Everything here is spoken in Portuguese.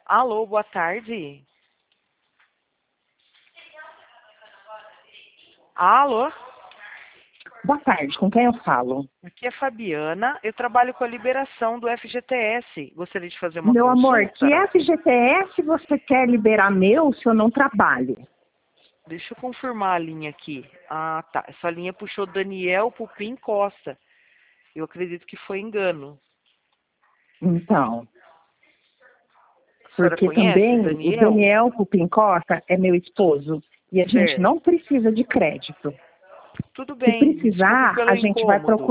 Alô, boa tarde. Alô? Boa tarde, com quem eu falo? Aqui é Fabiana, eu trabalho com a liberação do FGTS. Gostaria de fazer uma Meu consulta? amor, que FGTS você quer liberar meu se eu não trabalho? Deixa eu confirmar a linha aqui. Ah, tá. Essa linha puxou Daniel Pupim Costa. Eu acredito que foi engano. Então, A senhora porque conhece também o Daniel? Daniel Pupim Costa é meu esposo e a gente Certo. não precisa de crédito. Tudo Se bem, desculpe precisar, pelo a gente vai incômodo. procurar.